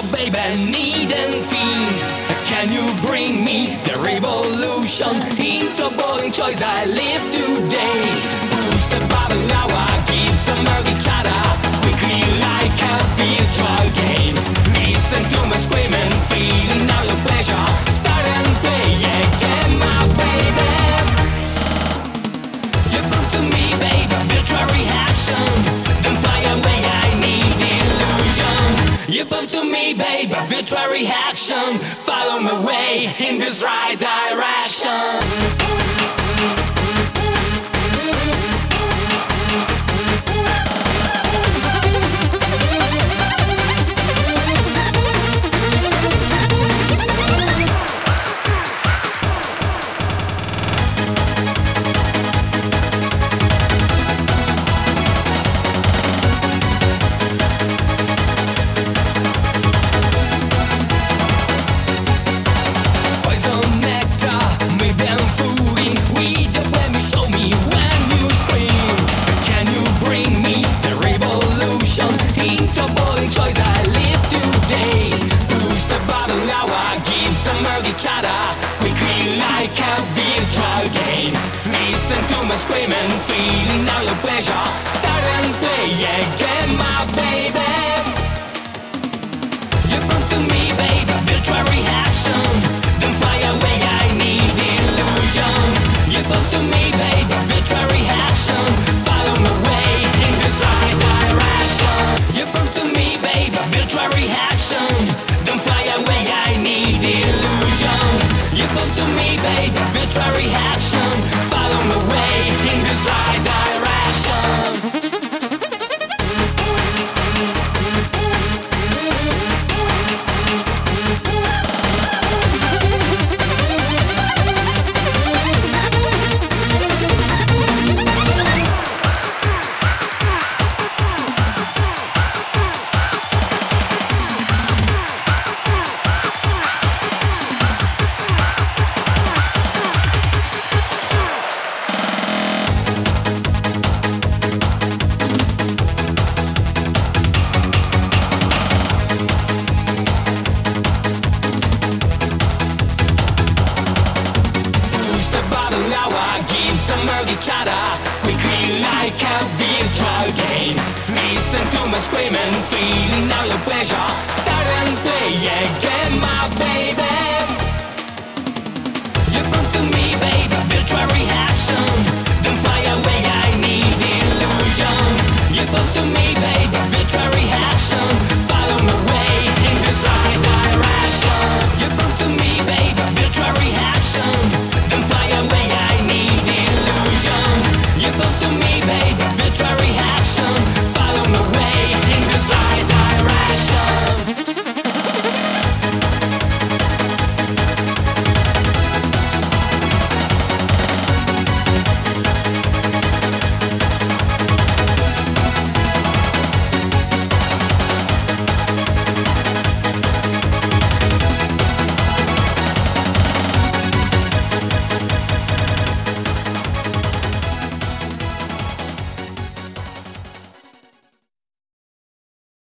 baby, need and feel. Can you bring me the revolution into a boring choice I live today? Push the button now, I give some guitarra. We feel like a virtual game. Listen to my screaming, feeling now your pleasure. Start and play again, my baby. You prove to me, baby, virtual reaction. Don't fly away, I need illusion. You prove to me, baby, virtual reaction. Follow my way in this right direction. We feel like a virtual game. Listen to my screaming, feeling now your pleasure. Start and play again, my baby. You prove to me, baby, virtual reaction. Don't fly away, I need illusion. You prove to me, baby, virtual reaction. Follow my way in this right direction. You prove to me, baby, virtual reaction. Don't fly away, I need illusion. You prove to me, baby, virtual reaction. Follow my way in this right direction. We feel like a virtual game. Listen to my screaming, feeling now your pleasure.